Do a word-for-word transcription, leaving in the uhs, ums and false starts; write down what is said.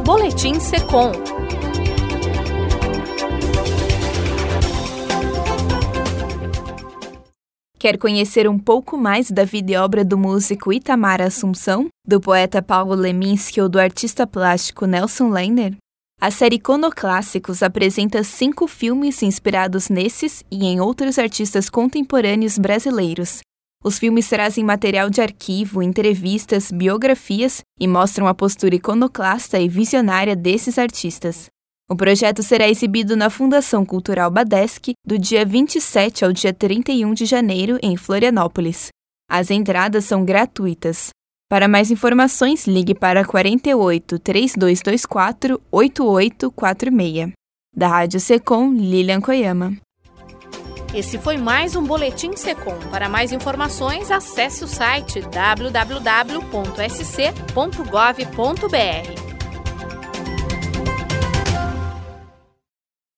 Boletim Secom. Quer conhecer um pouco mais da vida e obra do músico Itamar Assumpção, do poeta Paulo Leminski ou do artista plástico Nelson Lerner? A série Iconoclássicos apresenta cinco filmes inspirados nesses e em outros artistas contemporâneos brasileiros. Os filmes trazem material de arquivo, entrevistas, biografias e mostram a postura iconoclasta e visionária desses artistas. O projeto será exibido na Fundação Cultural Badesc do dia vinte e sete ao dia trinta e um de janeiro, em Florianópolis. As entradas são gratuitas. Para mais informações, ligue para quarenta e oito, três dois dois quatro, oito oito quatro seis. Da Rádio Secom, Lilian Koyama. Esse foi mais um Boletim Secom. Para mais informações, acesse o site w w w ponto s c ponto gov ponto b r.